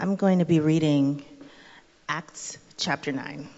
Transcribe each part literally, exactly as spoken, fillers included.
I'm going to be reading Acts chapter nine.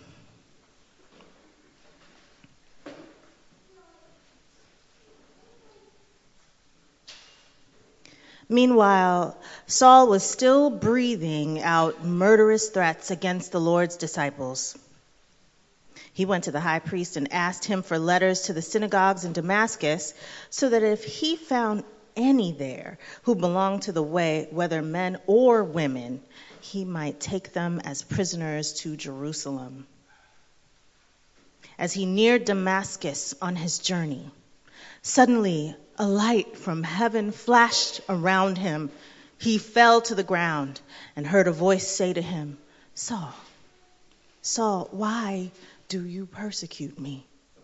Meanwhile, Saul was still breathing out murderous threats against the Lord's disciples. He went to the high priest and asked him for letters to the synagogues in Damascus, so that if he found any there who belonged to the way, whether men or women, he might take them as prisoners to Jerusalem. As he neared Damascus on his journey, suddenly a light from heaven flashed around him. He fell to the ground and heard a voice say to him, "Saul, Saul, why do you persecute me?"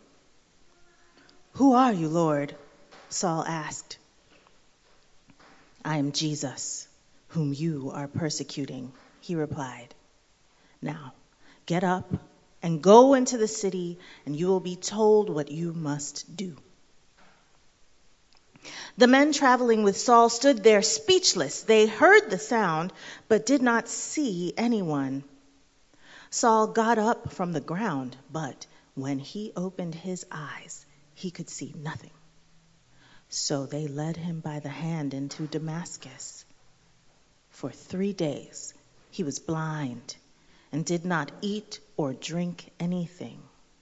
"Who are you, Lord?" Saul asked. "I am Jesus, whom you are persecuting," he replied. "Now, get up and go into the city, and you will be told what you must do." The men traveling with Saul stood there speechless. They heard the sound, but did not see anyone. Saul got up from the ground, but when he opened his eyes, he could see nothing. So they led him by the hand into Damascus. For three days he was blind and did not eat or drink anything.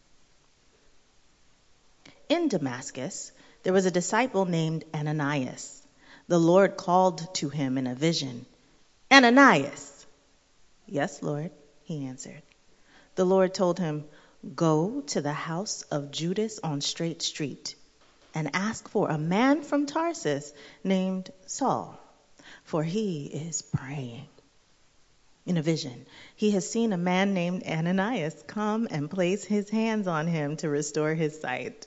In Damascus, there was a disciple named Ananias. The Lord called to him in a vision, "Ananias." "Yes, Lord," he answered. The Lord told him, "Go to the house of Judas on Straight Street and ask for a man from Tarsus named Saul, for he is praying. In a vision, he has seen a man named Ananias come and place his hands on him to restore his sight."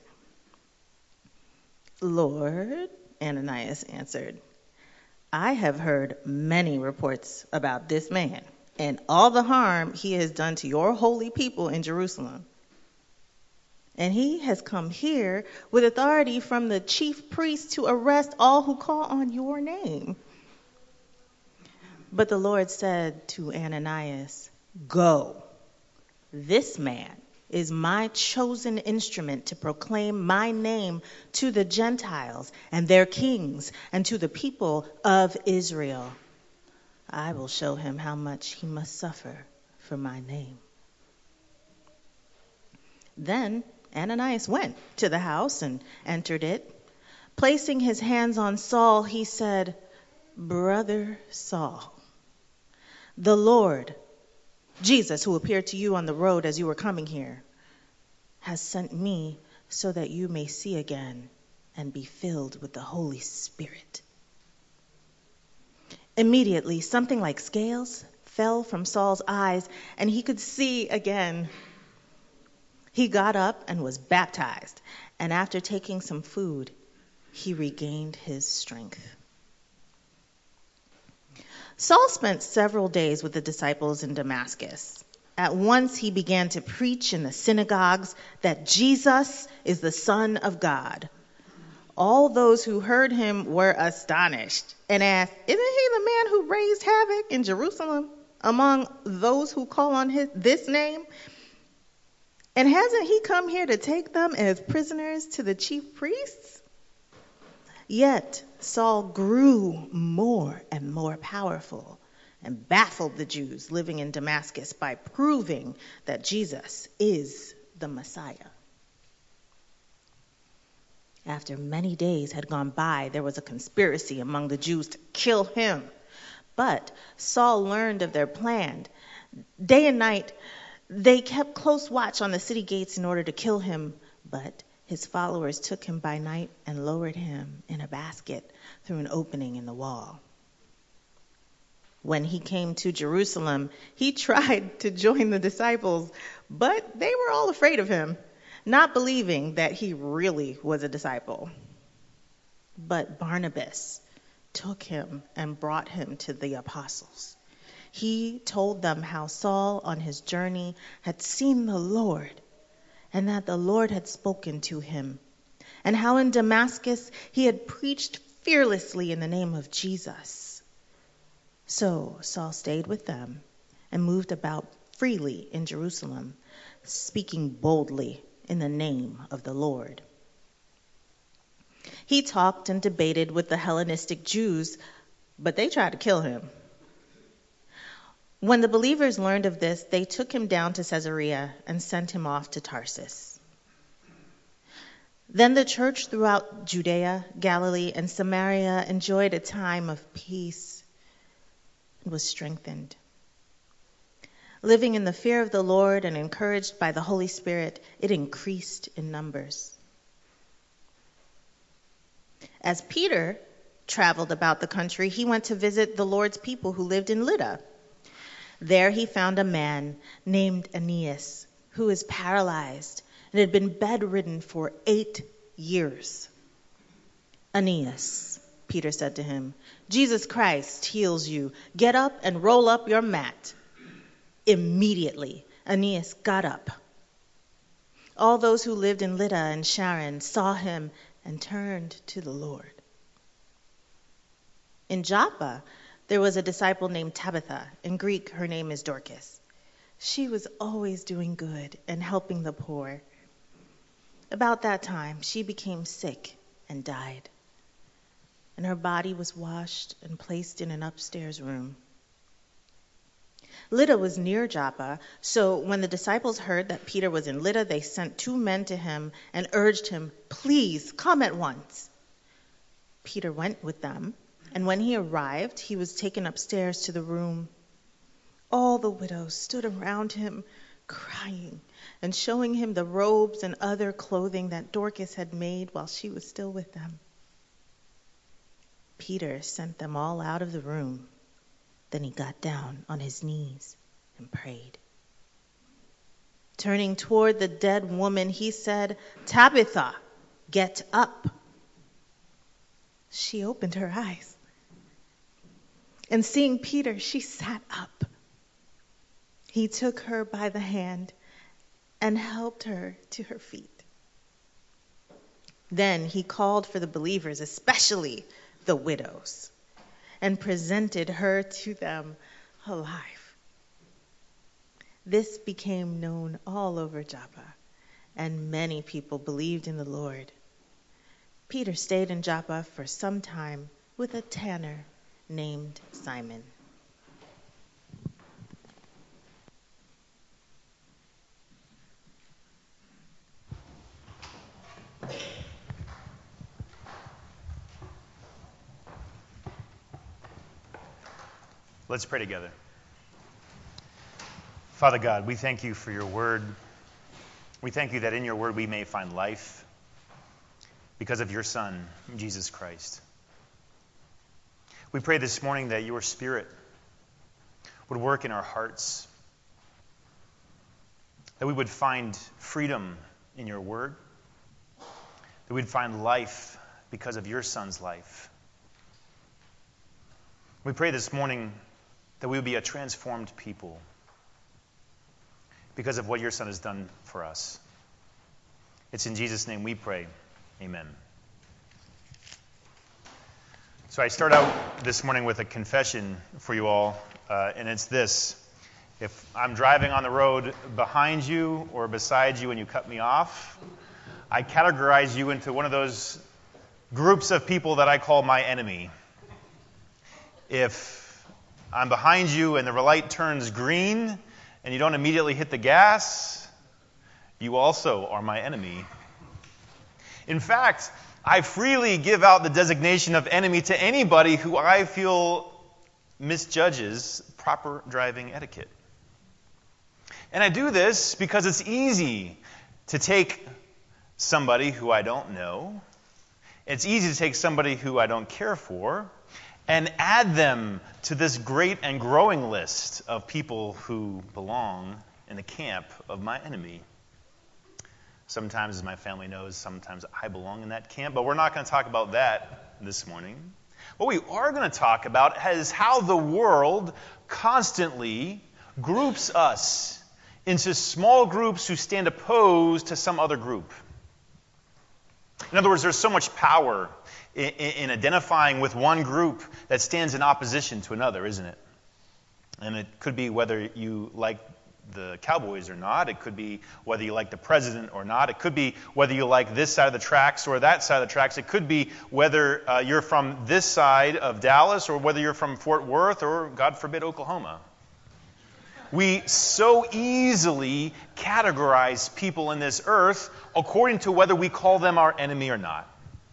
"Lord," Ananias answered, "I have heard many reports about this man and all the harm he has done to your holy people in Jerusalem. And he has come here with authority from the chief priests to arrest all who call on your name." But the Lord said to Ananias, "Go. This man is my chosen instrument to proclaim my name to the Gentiles and their kings and to the people of Israel. I will show him how much he must suffer for my name." Then Ananias went to the house and entered it. Placing his hands on Saul, he said, "Brother Saul, the Lord, Jesus, who appeared to you on the road as you were coming here, has sent me so that you may see again and be filled with the Holy Spirit." Immediately, something like scales fell from Saul's eyes, and he could see again. He got up and was baptized, and after taking some food, he regained his strength. Saul spent several days with the disciples in Damascus. At once he began to preach in the synagogues that Jesus is the Son of God. All those who heard him were astonished and asked, "Isn't he the man who raised havoc in Jerusalem among those who call on his, this name? And hasn't he come here to take them as prisoners to the chief priests?" Yet Saul grew more and more powerful and baffled the Jews living in Damascus by proving that Jesus is the Messiah. After many days had gone by, there was a conspiracy among the Jews to kill him. But Saul learned of their plan. Day and night, they kept close watch on the city gates in order to kill him, but his followers took him by night and lowered him in a basket through an opening in the wall. When he came to Jerusalem, he tried to join the disciples, but they were all afraid of him, not believing that he really was a disciple. But Barnabas took him and brought him to the apostles. He told them how Saul on his journey had seen the Lord, and that the Lord had spoken to him, and how in Damascus he had preached fearlessly in the name of Jesus. So Saul stayed with them and moved about freely in Jerusalem, speaking boldly in the name of the Lord. He talked and debated with the Hellenistic Jews, but they tried to kill him. When the believers learned of this, they took him down to Caesarea and sent him off to Tarsus. Then the church throughout Judea, Galilee, and Samaria enjoyed a time of peace and was strengthened. Living in the fear of the Lord and encouraged by the Holy Spirit, it increased in numbers. As Peter traveled about the country, he went to visit the Lord's people who lived in Lydda. There he found a man named Aeneas, who is paralyzed and had been bedridden for eight years. "Aeneas," Peter said to him, "Jesus Christ heals you. Get up and roll up your mat." Immediately, Aeneas got up. All those who lived in Lydda and Sharon saw him and turned to the Lord. In Joppa, there was a disciple named Tabitha. In Greek, her name is Dorcas. She was always doing good and helping the poor. About that time, she became sick and died, and her body was washed and placed in an upstairs room. Lydda was near Joppa, so when the disciples heard that Peter was in Lydda, they sent two men to him and urged him, "Please come at once." Peter went with them, and when he arrived, he was taken upstairs to the room. All the widows stood around him, crying and showing him the robes and other clothing that Dorcas had made while she was still with them. Peter sent them all out of the room. Then he got down on his knees and prayed. Turning toward the dead woman, he said, "Tabitha, get up." She opened her eyes, and seeing Peter, she sat up. He took her by the hand and helped her to her feet. Then he called for the believers, especially the widows, and presented her to them alive. This became known all over Joppa, and many people believed in the Lord. Peter stayed in Joppa for some time with a tanner named Simon. Let's pray together. Father God, we thank you for your word. We thank you that in your word we may find life because of your Son, Jesus Christ. We pray this morning that your Spirit would work in our hearts, that we would find freedom in your word, that we'd find life because of your Son's life. We pray this morning that we would be a transformed people because of what your Son has done for us. It's in Jesus' name we pray. Amen. So I start out this morning with a confession for you all, uh, and it's this. If I'm driving on the road behind you or beside you and you cut me off, I categorize you into one of those groups of people that I call my enemy. If I'm behind you and the light turns green and you don't immediately hit the gas, you also are my enemy. In fact, I freely give out the designation of enemy to anybody who I feel misjudges proper driving etiquette. And I do this because it's easy to take somebody who I don't know, it's easy to take somebody who I don't care for, and add them to this great and growing list of people who belong in the camp of my enemy. Sometimes, as my family knows, sometimes I belong in that camp, but we're not going to talk about that this morning. What we are going to talk about is how the world constantly groups us into small groups who stand opposed to some other group. In other words, there's so much power in, in identifying with one group that stands in opposition to another, isn't it? And it could be whether you like the Cowboys or not. It could be whether you like the president or not. It could be whether you like this side of the tracks or that side of the tracks. It could be whether uh, you're from this side of Dallas or whether you're from Fort Worth or, God forbid, Oklahoma. We so easily categorize people in this earth according to whether we call them our enemy or not.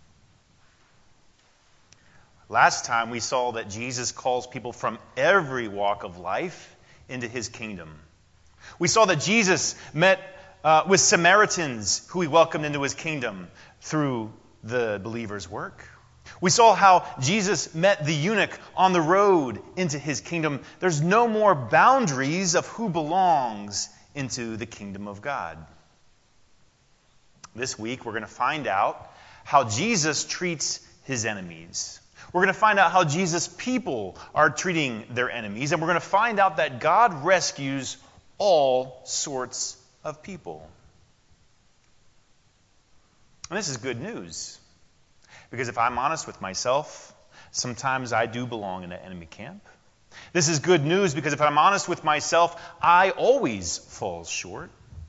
Last time we saw that Jesus calls people from every walk of life into his kingdom. We saw that Jesus met uh, with Samaritans who he welcomed into his kingdom through the believer's work. We saw how Jesus met the eunuch on the road into his kingdom. There's no more boundaries of who belongs into the kingdom of God. This week we're going to find out how Jesus treats his enemies. We're going to find out how Jesus' people are treating their enemies. And we're going to find out that God rescues all sorts of people. And this is good news. Because if I'm honest with myself, sometimes I do belong in an enemy camp. This is good news because if I'm honest with myself, I always fall short.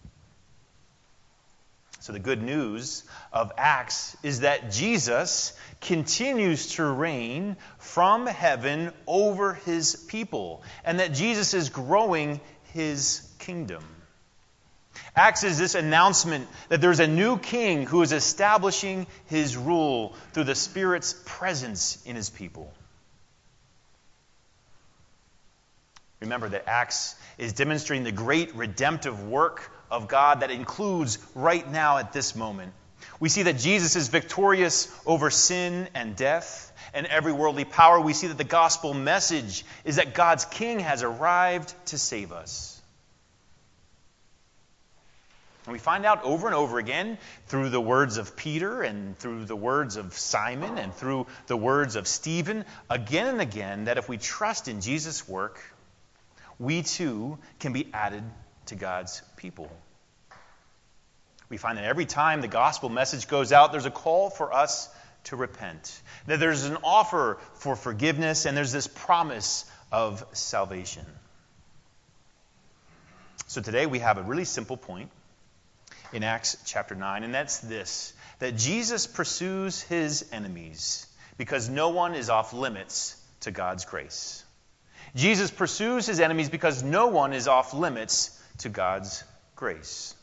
So the good news of Acts is that Jesus continues to reign from heaven over his people, and that Jesus is growing his kingdom. Acts is this announcement that there's a new king who is establishing his rule through the Spirit's presence in his people. Remember that Acts is demonstrating the great redemptive work of God that includes right now at this moment. We see that Jesus is victorious over sin and death and every worldly power. We see that the gospel message is that God's king has arrived to save us. And we find out over and over again through the words of Peter and through the words of Simon and through the words of Stephen, again and again, that if we trust in Jesus' work, we too can be added to God's people. We find that every time the gospel message goes out, there's a call for us to repent. That there's an offer for forgiveness, and there's this promise of salvation. So today we have a really simple point in Acts chapter nine, and that's this, that Jesus pursues his enemies because no one is off limits to God's grace. Jesus pursues his enemies because no one is off limits to God's grace.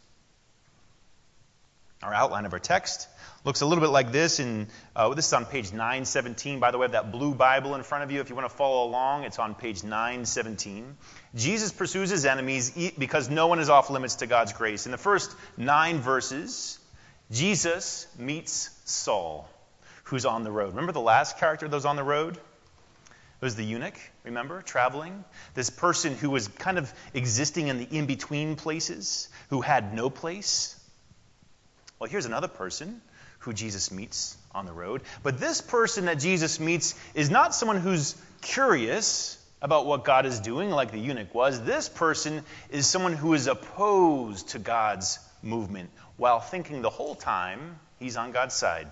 Our outline of our text looks a little bit like this. In, uh, this is on page nine seventeen. By the way, I have that blue Bible in front of you. If you want to follow along, it's on page nine seventeen. Jesus pursues his enemies because no one is off limits to God's grace. In the first nine verses, Jesus meets Saul, who's on the road. Remember the last character that was on the road? It was the eunuch, remember, traveling? This person who was kind of existing in the in-between places, who had no place. Well, here's another person who Jesus meets on the road. But this person that Jesus meets is not someone who's curious about what God is doing like the eunuch was. This person is someone who is opposed to God's movement while thinking the whole time he's on God's side.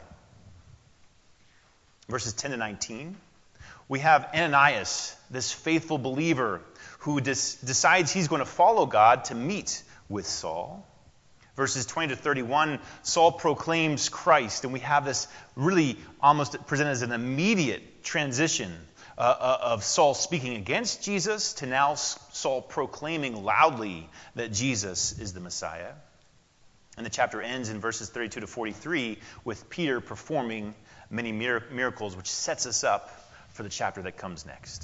Verses ten to nineteen. We have Ananias, this faithful believer who dis- decides he's going to follow God to meet with Saul. Verses twenty to thirty-one, Saul proclaims Christ, and we have this really almost presented as an immediate transition uh, of Saul speaking against Jesus to now Saul proclaiming loudly that Jesus is the Messiah. And the chapter ends in verses thirty-two to forty-three with Peter performing many mir- miracles, which sets us up for the chapter that comes next.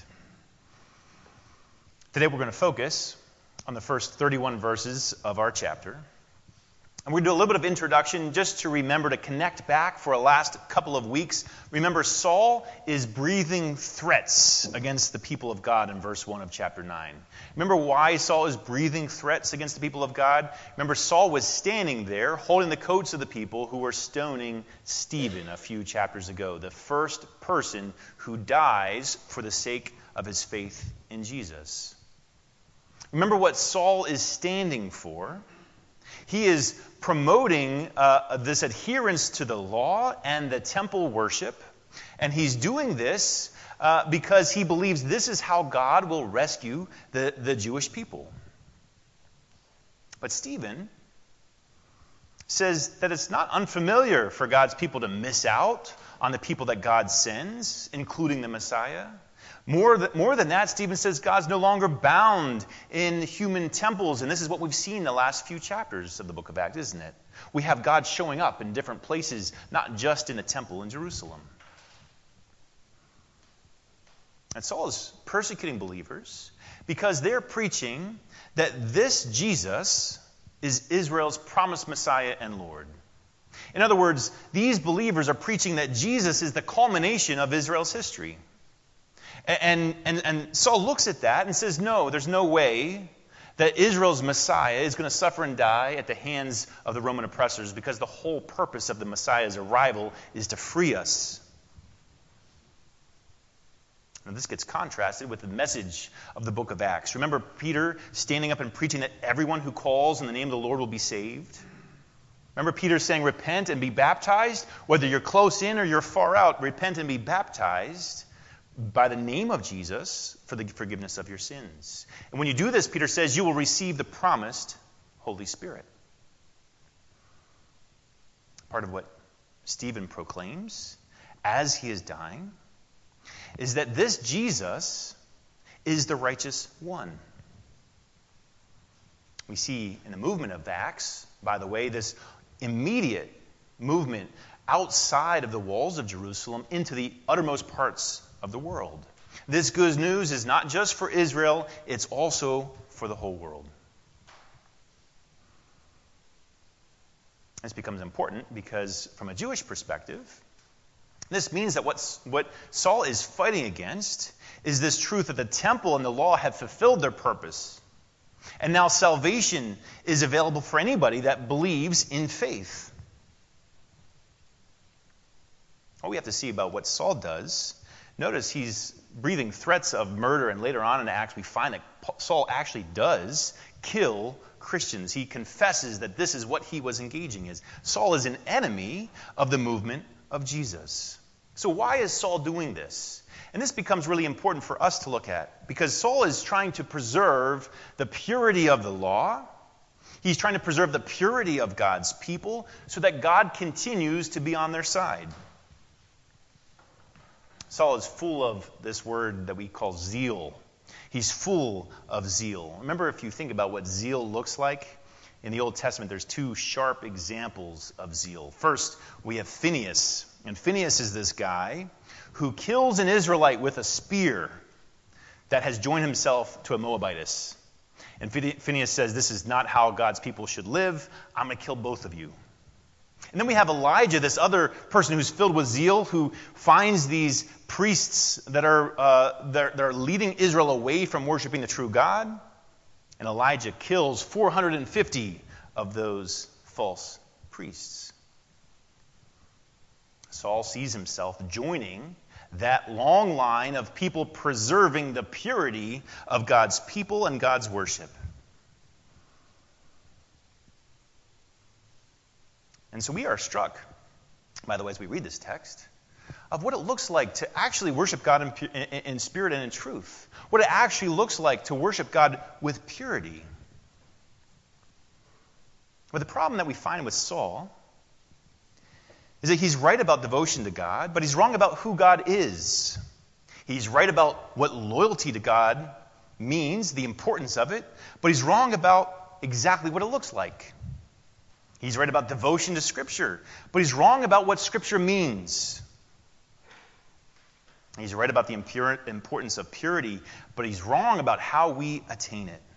Today we're going to focus on the first thirty-one verses of our chapter. And we're going to do a little bit of introduction just to remember to connect back for a last couple of weeks. Remember, Saul is breathing threats against the people of God in verse one of chapter nine. Remember why Saul is breathing threats against the people of God? Remember, Saul was standing there holding the coats of the people who were stoning Stephen a few chapters ago, the first person who dies for the sake of his faith in Jesus. Remember what Saul is standing for. He is promoting uh, this adherence to the law and the temple worship, and he's doing this uh, because he believes this is how God will rescue the, the Jewish people. But Stephen says that it's not unfamiliar for God's people to miss out on the people that God sends, including the Messiah. More, th- more than that, Stephen says God's no longer bound in human temples, and this is what we've seen in the last few chapters of the book of Acts, isn't it? We have God showing up in different places, not just in a temple in Jerusalem. And Saul is persecuting believers because they're preaching that this Jesus is Israel's promised Messiah and Lord. In other words, these believers are preaching that Jesus is the culmination of Israel's history. And, and, and Saul looks at that and says, no, there's no way that Israel's Messiah is going to suffer and die at the hands of the Roman oppressors, because the whole purpose of the Messiah's arrival is to free us. Now, this gets contrasted with the message of the book of Acts. Remember Peter standing up and preaching that everyone who calls in the name of the Lord will be saved? Remember Peter saying, repent and be baptized? Whether you're close in or you're far out, repent and be baptized by the name of Jesus for the forgiveness of your sins. And when you do this, Peter says, you will receive the promised Holy Spirit. Part of what Stephen proclaims as he is dying is that this Jesus is the righteous one. We see in the movement of Acts, by the way, this immediate movement outside of the walls of Jerusalem into the uttermost parts of the world. This good news is not just for Israel, it's also for the whole world. This becomes important because from a Jewish perspective, this means that what's, what Saul is fighting against is this truth that the temple and the law have fulfilled their purpose. And now salvation is available for anybody that believes in faith. What we have to see about what Saul does, notice he's breathing threats of murder, and later on in Acts we find that Saul actually does kill Christians. He confesses that this is what he was engaging in. Saul is an enemy of the movement of Jesus. So why is Saul doing this? And this becomes really important for us to look at, because Saul is trying to preserve the purity of the law. He's trying to preserve the purity of God's people so that God continues to be on their side. Saul is full of this word that we call zeal. He's full of zeal. Remember, if you think about what zeal looks like, in the Old Testament, there's two sharp examples of zeal. First, we have Phinehas. And Phinehas is this guy who kills an Israelite with a spear that has joined himself to a Moabitess. And Phinehas says, this is not how God's people should live. I'm going to kill both of you. And then we have Elijah, this other person who's filled with zeal, who finds these priests that are, uh, they're, they're leading Israel away from worshiping the true God. And Elijah kills four hundred fifty of those false priests. Saul sees himself joining that long line of people preserving the purity of God's people and God's worship. And so we are struck, by the way, as we read this text, of what it looks like to actually worship God in, pu- in, in spirit and in truth. What it actually looks like to worship God with purity. But the problem that we find with Saul is that he's right about devotion to God, but he's wrong about who God is. He's right about what loyalty to God means, the importance of it, but he's wrong about exactly what it looks like. He's right about devotion to Scripture, but he's wrong about what Scripture means. He's right about the impure, importance of purity, but he's wrong about how we attain it.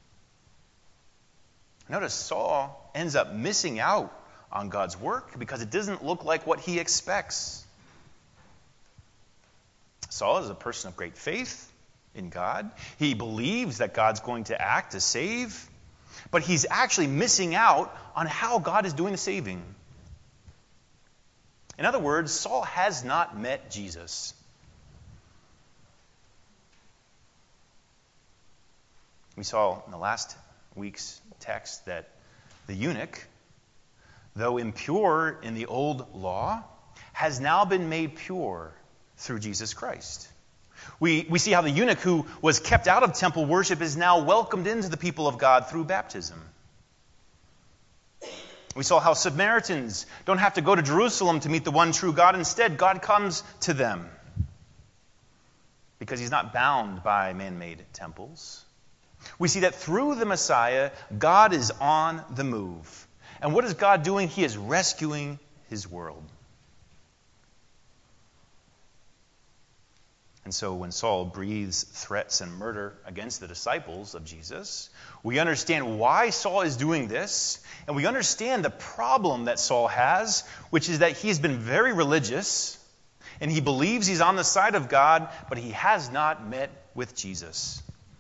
Notice Saul ends up missing out on God's work because it doesn't look like what he expects. Saul is a person of great faith in God. He believes that God's going to act to save, but he's actually missing out on how God is doing the saving. In other words, Saul has not met Jesus. We saw in the last week's text that the eunuch, though impure in the old law, has now been made pure through Jesus Christ. We, we see how the eunuch who was kept out of temple worship is now welcomed into the people of God through baptism. We saw how Samaritans don't have to go to Jerusalem to meet the one true God. Instead, God comes to them because he's not bound by man-made temples. We see that through the Messiah, God is on the move. And what is God doing? He is rescuing his world. And so when Saul breathes threats and murder against the disciples of Jesus, we understand why Saul is doing this, and we understand the problem that Saul has, which is that he's been very religious, and he believes he's on the side of God, but he has not met with Jesus.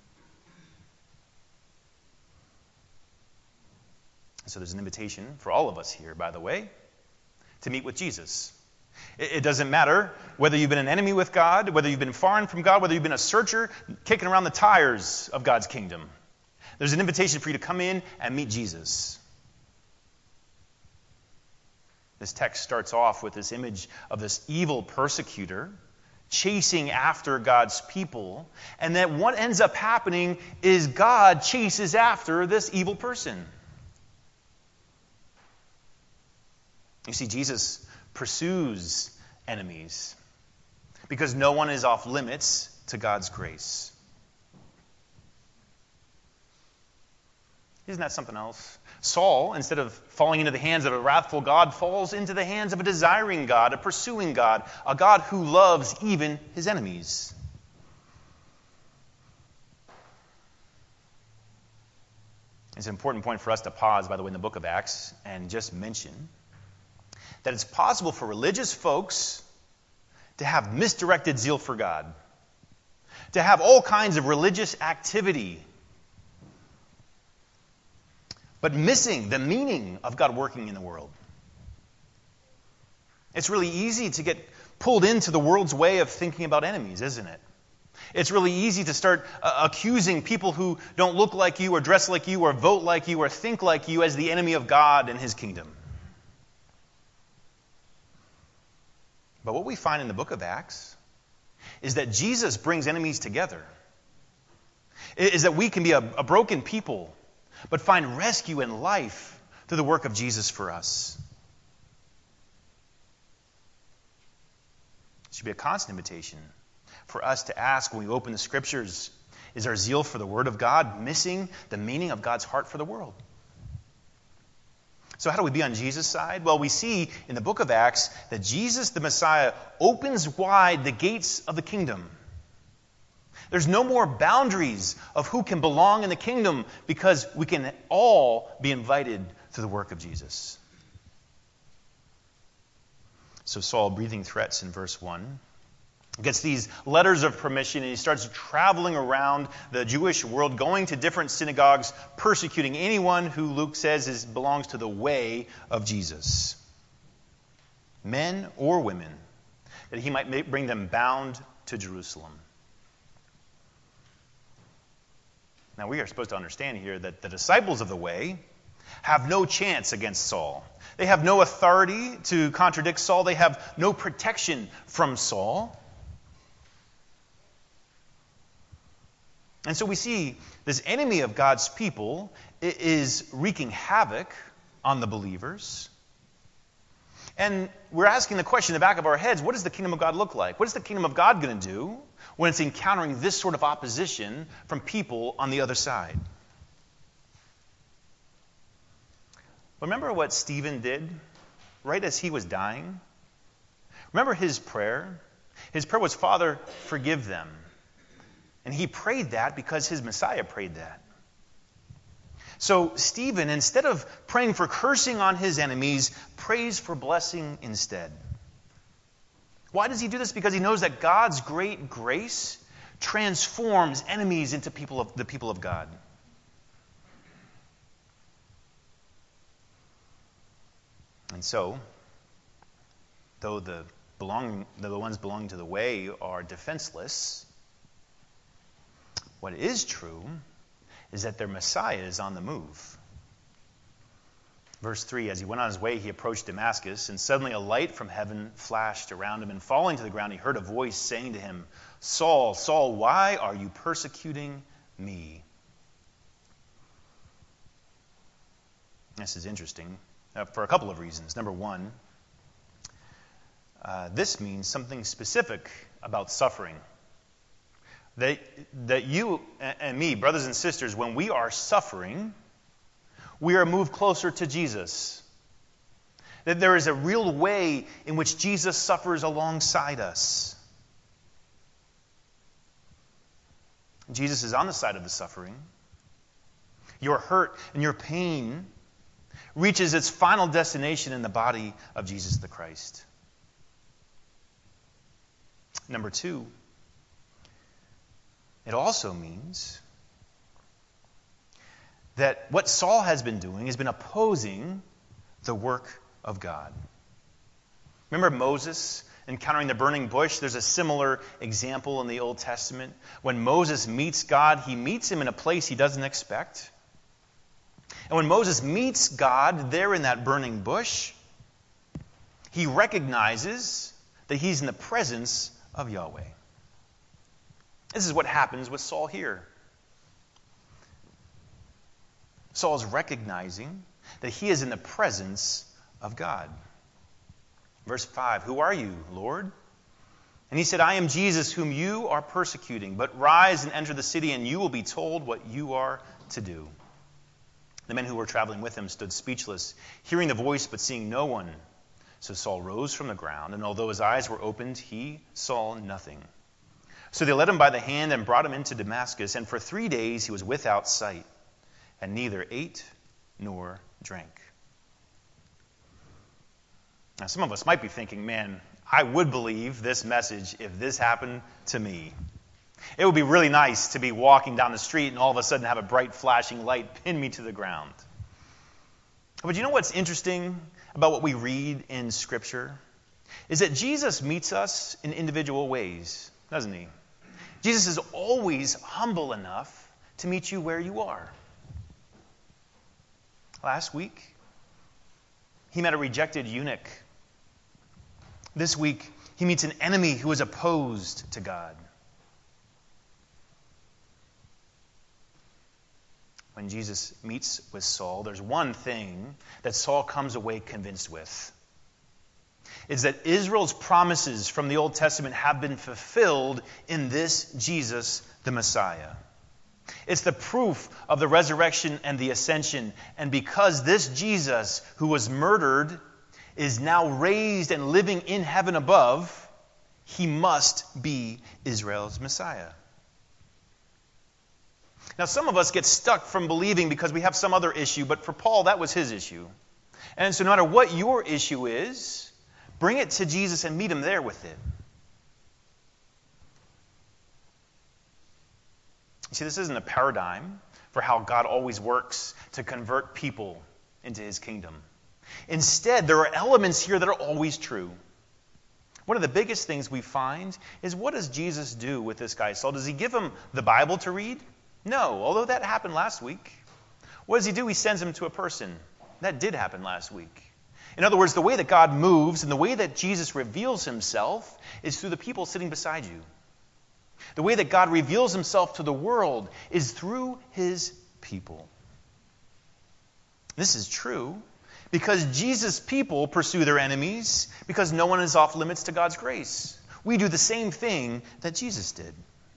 So there's an invitation for all of us here, by the way, to meet with Jesus. It doesn't matter whether you've been an enemy with God, whether you've been foreign from God, whether you've been a searcher kicking around the tires of God's kingdom. There's an invitation for you to come in and meet Jesus. This text starts off with this image of this evil persecutor chasing after God's people, and that what ends up happening is God chases after this evil person. You see, Jesus pursues enemies because no one is off limits to God's grace. Isn't that something else? Saul, instead of falling into the hands of a wrathful God, falls into the hands of a desiring God, a pursuing God, a God who loves even his enemies. It's an important point for us to pause, by the way, in the book of Acts and just mention that it's possible for religious folks to have misdirected zeal for God, to have all kinds of religious activity, but missing the meaning of God working in the world. It's really easy to get pulled into the world's way of thinking about enemies, isn't it? It's really easy to start uh, accusing people who don't look like you or dress like you or vote like you or think like you as the enemy of God and his kingdom. But what we find in the book of Acts is that Jesus brings enemies together. Is that we can be a, a broken people, but find rescue and life through the work of Jesus for us. It should be a constant invitation for us to ask when we open the Scriptures, is our zeal for the Word of God missing the meaning of God's heart for the world? So how do we be on Jesus' side? Well, we see in the book of Acts that Jesus, the Messiah, opens wide the gates of the kingdom. There's no more boundaries of who can belong in the kingdom because we can all be invited through the work of Jesus. So Saul, breathing threats in verse one, gets these letters of permission, and he starts traveling around the Jewish world, going to different synagogues, persecuting anyone who Luke says is, belongs to the way of Jesus. Men or women, that he might make, bring them bound to Jerusalem. Now we are supposed to understand here that the disciples of the way have no chance against Saul. They have no authority to contradict Saul. They have no protection from Saul. And so we see this enemy of God's people is wreaking havoc on the believers. And we're asking the question in the back of our heads, what does the kingdom of God look like? What is the kingdom of God going to do when it's encountering this sort of opposition from people on the other side? Remember what Stephen did right as he was dying? Remember his prayer? His prayer was, Father, forgive them. And he prayed that because his Messiah prayed that. So Stephen, instead of praying for cursing on his enemies, prays for blessing instead. Why does he do this? Because he knows that God's great grace transforms enemies into people of the people of God. And so, though the belonging, the ones belonging to the way are defenseless, what is true is that their Messiah is on the move. Verse three, as he went on his way, he approached Damascus, and suddenly a light from heaven flashed around him, and falling to the ground, he heard a voice saying to him, Saul, Saul, why are you persecuting me? This is interesting uh, for a couple of reasons. Number one, uh, this means something specific about suffering. That, that you and me, brothers and sisters, when we are suffering, we are moved closer to Jesus. That there is a real way in which Jesus suffers alongside us. Jesus is on the side of the suffering. Your hurt and your pain reaches its final destination in the body of Jesus the Christ. Number two, it also means that what Saul has been doing has been opposing the work of God. Remember Moses encountering the burning bush? There's a similar example in the Old Testament. When Moses meets God, he meets him in a place he doesn't expect. And when Moses meets God there in that burning bush, he recognizes that he's in the presence of Yahweh. This is what happens with Saul here. Saul is recognizing that he is in the presence of God. Verse five, who are you, Lord? And he said, I am Jesus whom you are persecuting, but rise and enter the city and you will be told what you are to do. The men who were traveling with him stood speechless, hearing the voice but seeing no one. So Saul rose from the ground, and although his eyes were opened, he saw nothing. So they led him by the hand and brought him into Damascus, and for three days he was without sight, and neither ate nor drank. Now some of us might be thinking, man, I would believe this message if this happened to me. It would be really nice to be walking down the street and all of a sudden have a bright flashing light pin me to the ground. But you know what's interesting about what we read in Scripture? Is that Jesus meets us in individual ways, doesn't he? Jesus is always humble enough to meet you where you are. Last week, he met a rejected eunuch. This week, he meets an enemy who is opposed to God. When Jesus meets with Saul, there's one thing that Saul comes away convinced with. It's that Israel's promises from the Old Testament have been fulfilled in this Jesus, the Messiah. It's the proof of the resurrection and the ascension. And because this Jesus, who was murdered, is now raised and living in heaven above, he must be Israel's Messiah. Now, some of us get stuck from believing because we have some other issue, but for Paul, that was his issue. And so no matter what your issue is, bring it to Jesus and meet him there with it. You see, this isn't a paradigm for how God always works to convert people into his kingdom. Instead, there are elements here that are always true. One of the biggest things we find is, what does Jesus do with this guy Saul? Does he give him the Bible to read? No, although that happened last week. What does he do? He sends him to a person. That did happen last week. In other words, the way that God moves and the way that Jesus reveals himself is through the people sitting beside you. The way that God reveals himself to the world is through his people. This is true because Jesus' people pursue their enemies because no one is off limits to God's grace. We do the same thing that Jesus did.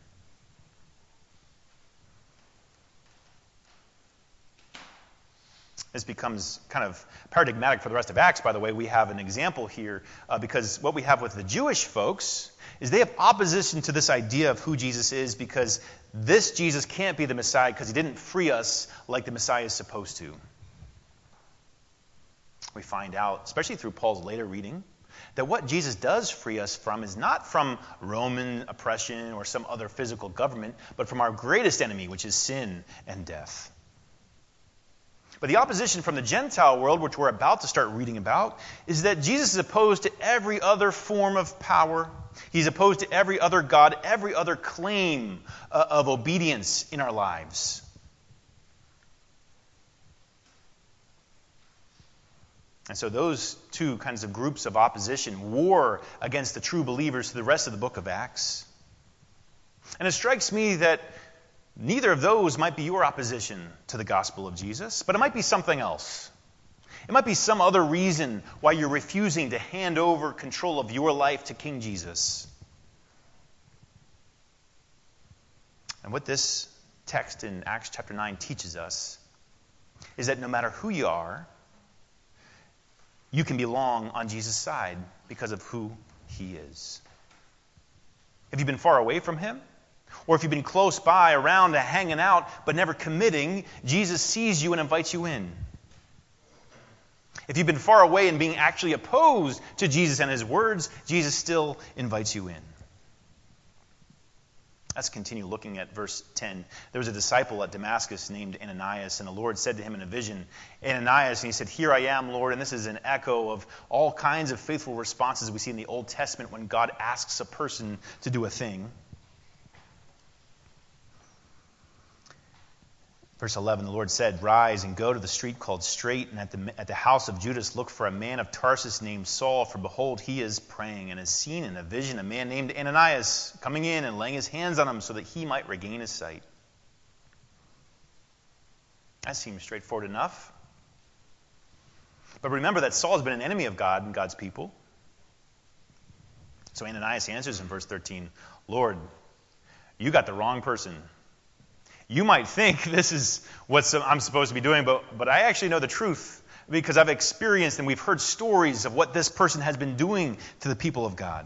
This becomes kind of paradigmatic for the rest of Acts, by the way. We have an example here uh, because what we have with the Jewish folks is they have opposition to this idea of who Jesus is because this Jesus can't be the Messiah because he didn't free us like the Messiah is supposed to. We find out, especially through Paul's later reading, that what Jesus does free us from is not from Roman oppression or some other physical government, but from our greatest enemy, which is sin and death. But the opposition from the Gentile world, which we're about to start reading about, is that Jesus is opposed to every other form of power. He's opposed to every other God, every other claim uh, of obedience in our lives. And so those two kinds of groups of opposition war against the true believers through the rest of the book of Acts. And it strikes me that neither of those might be your opposition to the gospel of Jesus, but it might be something else. It might be some other reason why you're refusing to hand over control of your life to King Jesus. And what this text in Acts chapter nine teaches us is that no matter who you are, you can belong on Jesus' side because of who he is. If you've been far away from him, or if you've been close by, around, hanging out, but never committing, Jesus sees you and invites you in. If you've been far away and being actually opposed to Jesus and his words, Jesus still invites you in. Let's continue looking at verse ten. There was a disciple at Damascus named Ananias, and the Lord said to him in a vision, Ananias, and he said, "Here I am, Lord." And this is an echo of all kinds of faithful responses we see in the Old Testament when God asks a person to do a thing. Verse eleven, the Lord said, "Rise and go to the street called Straight, and at the, at the house of Judas look for a man of Tarsus named Saul, for behold, he is praying, and has seen in a vision a man named Ananias coming in and laying his hands on him so that he might regain his sight." That seems straightforward enough. But remember that Saul has been an enemy of God and God's people. So Ananias answers in verse thirteen, "Lord, you got the wrong person. You might think this is what I'm supposed to be doing, but, but I actually know the truth because I've experienced and we've heard stories of what this person has been doing to the people of God."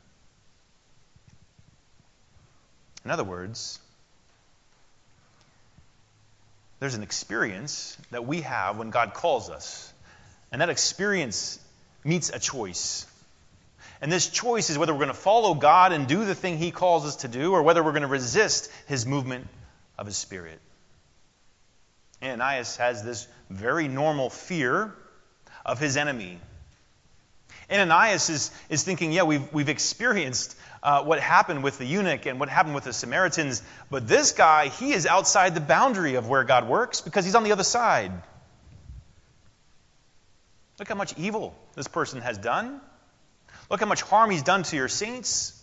In other words, there's an experience that we have when God calls us, and that experience meets a choice. And this choice is whether we're going to follow God and do the thing he calls us to do, or whether we're going to resist his movement of his Spirit. Ananias has this very normal fear of his enemy. Ananias is, is thinking, yeah, we've, we've experienced uh, what happened with the eunuch and what happened with the Samaritans, but this guy, he is outside the boundary of where God works because he's on the other side. Look how much evil this person has done. Look how much harm he's done to your saints.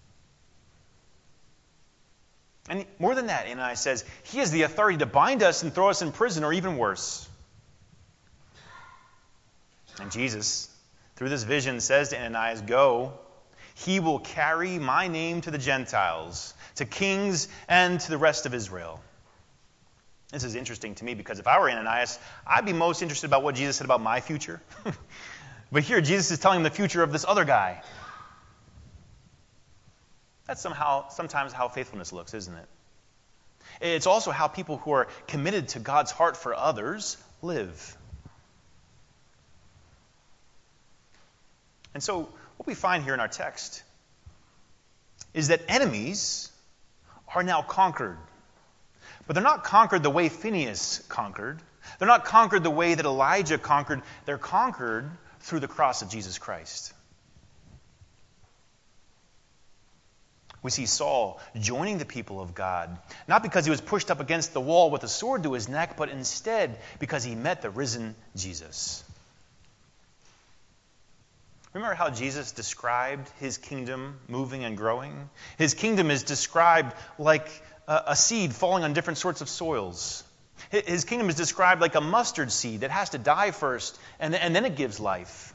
And more than that, Ananias says, he has the authority to bind us and throw us in prison, or even worse. And Jesus, through this vision, says to Ananias, "Go, he will carry my name to the Gentiles, to kings, and to the rest of Israel." This is interesting to me because if I were Ananias, I'd be most interested about what Jesus said about my future. But here, Jesus is telling him the future of this other guy. That's somehow sometimes how faithfulness looks, isn't it? It's also how people who are committed to God's heart for others live. And so what we find here in our text is that enemies are now conquered. But they're not conquered the way Phinehas conquered. They're not conquered the way that Elijah conquered. They're conquered through the cross of Jesus Christ. We see Saul joining the people of God, not because he was pushed up against the wall with a sword to his neck, but instead because he met the risen Jesus. Remember how Jesus described his kingdom moving and growing? His kingdom is described like a seed falling on different sorts of soils. His kingdom is described like a mustard seed that has to die first, and then it gives life.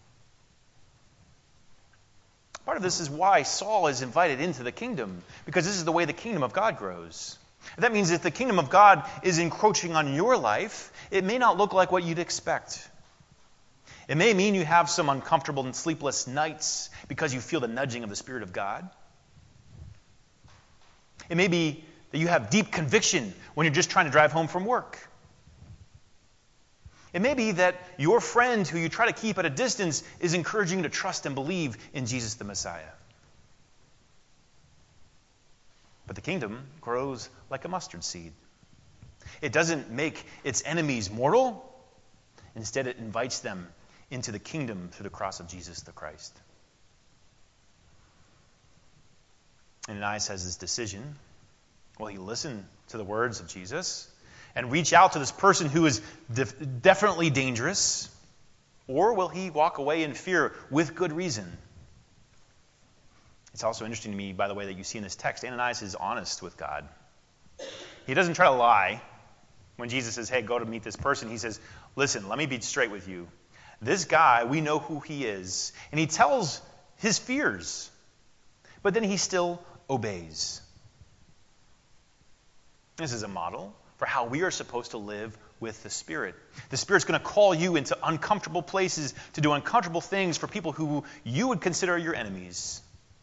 Part of this is why Saul is invited into the kingdom, because this is the way the kingdom of God grows. That means if the kingdom of God is encroaching on your life, it may not look like what you'd expect. It may mean you have some uncomfortable and sleepless nights because you feel the nudging of the Spirit of God. It may be that you have deep conviction when you're just trying to drive home from work. It may be that your friend who you try to keep at a distance is encouraging you to trust and believe in Jesus the Messiah. But the kingdom grows like a mustard seed. It doesn't make its enemies mortal. Instead, it invites them into the kingdom through the cross of Jesus the Christ. Ananias has this decision. Will he listen to the words of Jesus and reach out to this person who is def- definitely dangerous? Or will he walk away in fear with good reason? It's also interesting to me, by the way, that you see in this text, Ananias is honest with God. He doesn't try to lie. When Jesus says, hey, go to meet this person, he says, listen, let me be straight with you. This guy, we know who he is. And he tells his fears. But then he still obeys. This is a model for how we are supposed to live with the Spirit. The Spirit's going to call you into uncomfortable places to do uncomfortable things for people who you would consider your enemies.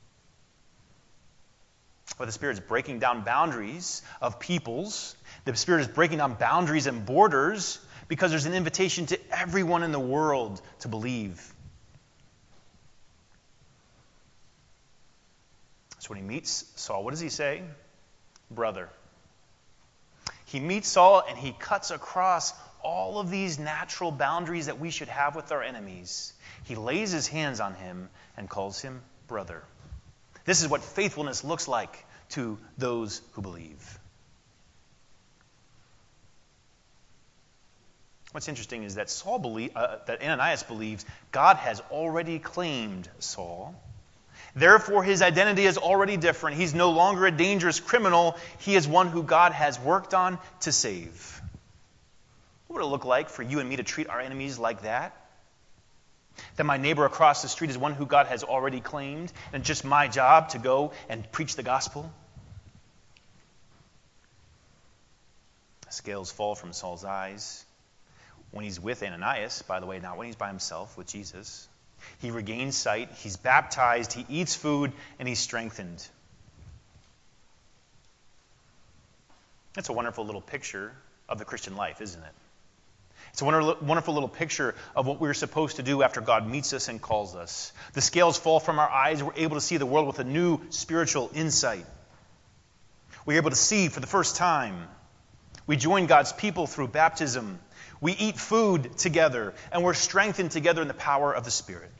But the Spirit is breaking down boundaries of peoples. The Spirit is breaking down boundaries and borders because there's an invitation to everyone in the world to believe. So when he meets Saul, what does he say? Brother. He meets Saul and he cuts across all of these natural boundaries that we should have with our enemies. He lays his hands on him and calls him brother. This is what faithfulness looks like to those who believe. What's interesting is that Saul believe, uh, that Ananias believes God has already claimed Saul. Therefore, his identity is already different. He's no longer a dangerous criminal. He is one who God has worked on to save. What would it look like for you and me to treat our enemies like that? That my neighbor across the street is one who God has already claimed, and it's just my job to go and preach the gospel? The scales fall from Saul's eyes. When he's with Ananias, by the way, not when he's by himself with Jesus, he regains sight, he's baptized, he eats food, and he's strengthened. That's a wonderful little picture of the Christian life, isn't it? It's a wonderful little picture of what we're supposed to do after God meets us and calls us. The scales fall from our eyes. We're able to see the world with a new spiritual insight. We're able to see for the first time. We join God's people through baptism. We eat food together, and we're strengthened together in the power of the Spirit.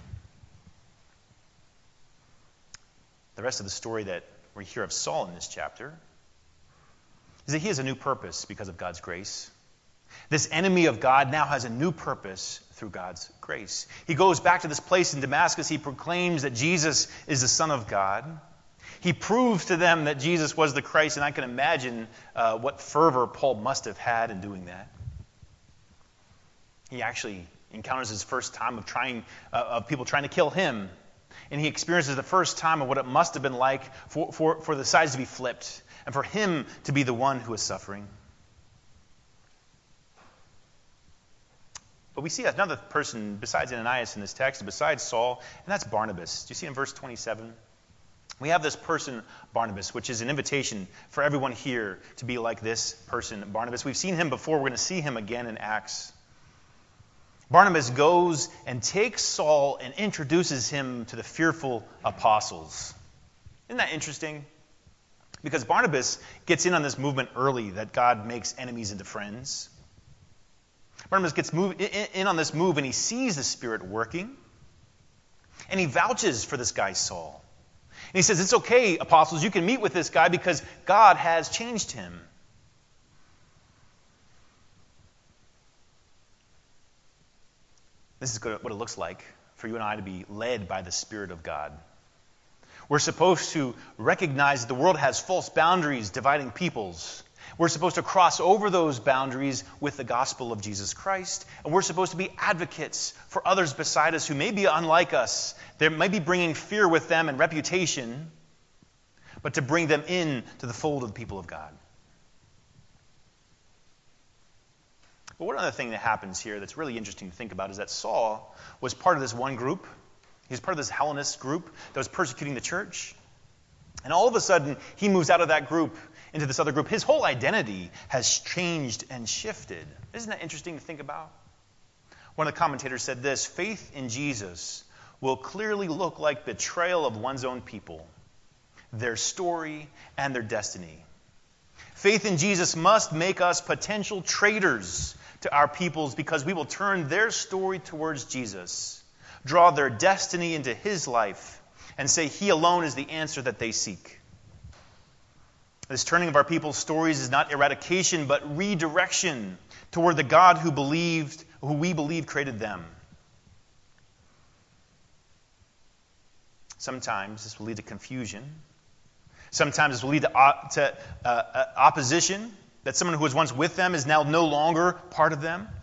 The rest of the story that we hear of Saul in this chapter is that he has a new purpose because of God's grace. This enemy of God now has a new purpose through God's grace. He goes back to this place in Damascus. He proclaims that Jesus is the Son of God. He proves to them that Jesus was the Christ, and I can imagine uh, what fervor Paul must have had in doing that. He actually encounters his first time of trying uh, of people trying to kill him. And he experiences the first time of what it must have been like for, for, for the sides to be flipped and for him to be the one who is suffering. But we see another person besides Ananias in this text, besides Saul, and that's Barnabas. Do you see in verse twenty-seven? We have this person, Barnabas, which is an invitation for everyone here to be like this person, Barnabas. We've seen him before. We're going to see him again in Acts. Barnabas goes and takes Saul and introduces him to the fearful apostles. Isn't that interesting? Because Barnabas gets in on this movement early that God makes enemies into friends. Barnabas gets move, in, in on this move and he sees the Spirit working. And he vouches for this guy, Saul. And he says, it's okay, apostles, you can meet with this guy because God has changed him. This is what it looks like for you and I to be led by the Spirit of God. We're supposed to recognize that the world has false boundaries dividing peoples. We're supposed to cross over those boundaries with the gospel of Jesus Christ. And we're supposed to be advocates for others beside us who may be unlike us. They may be bringing fear with them and reputation, but to bring them in to the fold of the people of God. But one other thing that happens here that's really interesting to think about is that Saul was part of this one group. He was part of this Hellenist group that was persecuting the church. And all of a sudden, he moves out of that group into this other group. His whole identity has changed and shifted. Isn't that interesting to think about? One of the commentators said this: faith in Jesus will clearly look like betrayal of one's own people, their story, and their destiny. Faith in Jesus must make us potential traitors to our peoples because we will turn their story towards Jesus, draw their destiny into his life, and say he alone is the answer that they seek. This turning of our people's stories is not eradication, but redirection toward the God who believed, who we believe created them. Sometimes this will lead to confusion. Sometimes this will lead to, uh, to uh, uh, opposition, that someone who was once with them is now no longer part of them.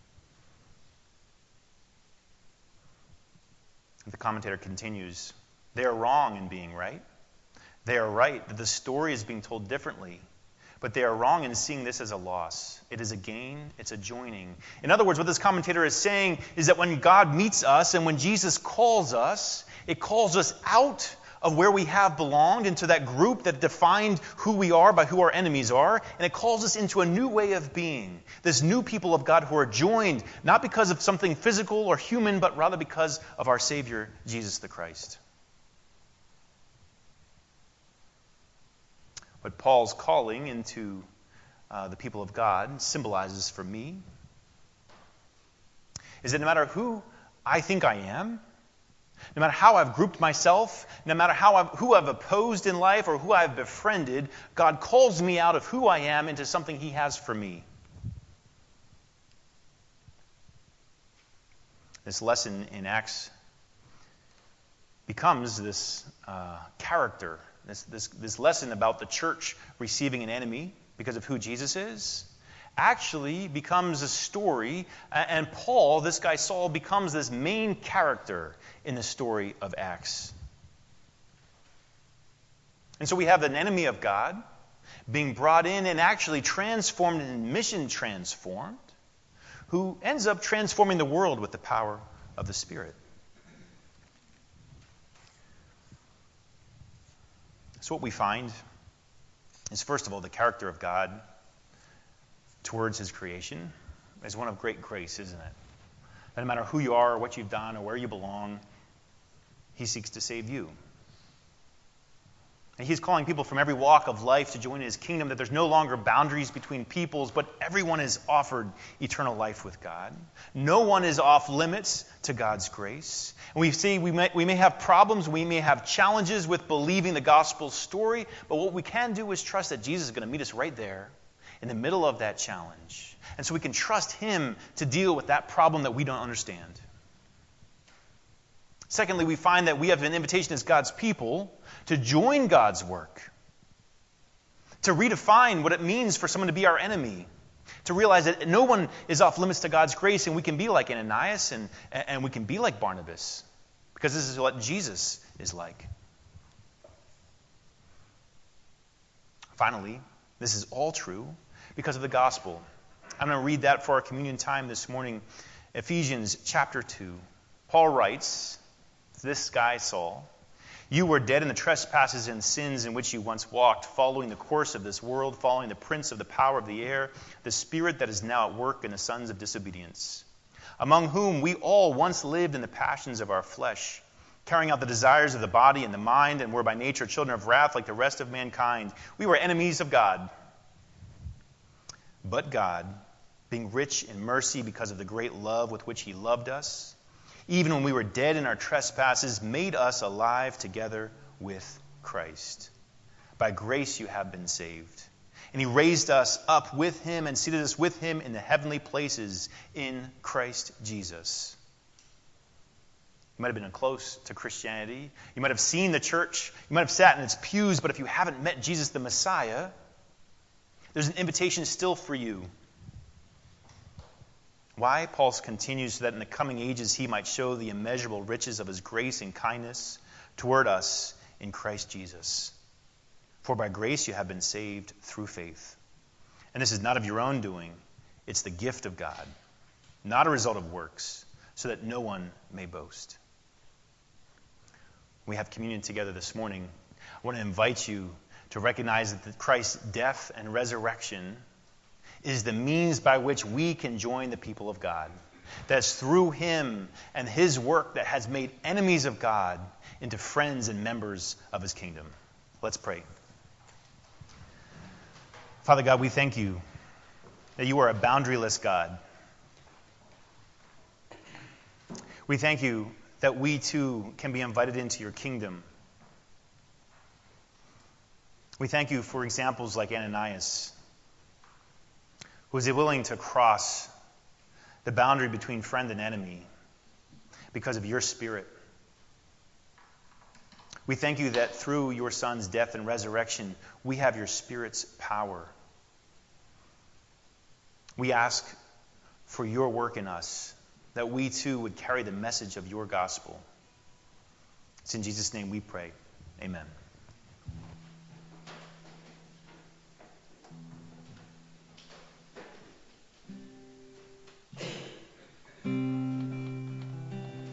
The commentator continues, they are wrong in being right. They are right that the story is being told differently, but they are wrong in seeing this as a loss. It is a gain, it's a joining. In other words, what this commentator is saying is that when God meets us and when Jesus calls us, it calls us out of where we have belonged, into that group that defined who we are by who our enemies are, and it calls us into a new way of being, this new people of God who are joined, not because of something physical or human, but rather because of our Savior, Jesus the Christ. What Paul's calling into uh, the people of God symbolizes for me is that no matter who I think I am, no matter how I've grouped myself, no matter how I've, who I've opposed in life or who I've befriended, God calls me out of who I am into something He has for me. This lesson in Acts becomes this uh, character, this, this, this lesson about the church receiving an enemy because of who Jesus is, actually becomes a story, and Paul, this guy Saul, becomes this main character in the story of Acts. And so we have an enemy of God being brought in and actually transformed and mission transformed, who ends up transforming the world with the power of the Spirit. So what we find is, first of all, the character of God towards His creation is one of great grace, isn't it? That no matter who you are or what you've done or where you belong, He seeks to save you. And He's calling people from every walk of life to join His kingdom, that there's no longer boundaries between peoples, but everyone is offered eternal life with God. No one is off limits to God's grace. And we see we may, we may have problems, we may have challenges with believing the gospel story, but what we can do is trust that Jesus is going to meet us right there in the middle of that challenge. And so we can trust Him to deal with that problem that we don't understand. Secondly, we find that we have an invitation as God's people to join God's work, to redefine what it means for someone to be our enemy, to realize that no one is off limits to God's grace, and we can be like Ananias and, and we can be like Barnabas, because this is what Jesus is like. Finally, this is all true because of the gospel. I'm going to read that for our communion time this morning. Ephesians chapter two. Paul writes, this guy Saul, you were dead in the trespasses and sins in which you once walked, following the course of this world, following the prince of the power of the air, the spirit that is now at work in the sons of disobedience, among whom we all once lived in the passions of our flesh, carrying out the desires of the body and the mind, and were by nature children of wrath like the rest of mankind. We were enemies of God. But God, being rich in mercy because of the great love with which He loved us, even when we were dead in our trespasses, made us alive together with Christ. By grace you have been saved. And He raised us up with Him and seated us with Him in the heavenly places in Christ Jesus. You might have been close to Christianity. You might have seen the church. You might have sat in its pews. But if you haven't met Jesus the Messiah, there's an invitation still for you. Why? Paul continues so that in the coming ages He might show the immeasurable riches of His grace and kindness toward us in Christ Jesus. For by grace you have been saved through faith. And this is not of your own doing. It's the gift of God, not a result of works, so that no one may boast. We have communion together this morning. I want to invite you to recognize that Christ's death and resurrection is the means by which we can join the people of God. That's through Him and His work that has made enemies of God into friends and members of His kingdom. Let's pray. Father God, we thank You that You are a boundaryless God. We thank You that we too can be invited into Your kingdom. We thank You for examples like Ananias, who was willing to cross the boundary between friend and enemy because of Your Spirit. We thank you that through your Son's death and resurrection, we have your Spirit's power. We ask for your work in us, that we too would carry the message of your gospel. It's in Jesus' name we pray. Amen.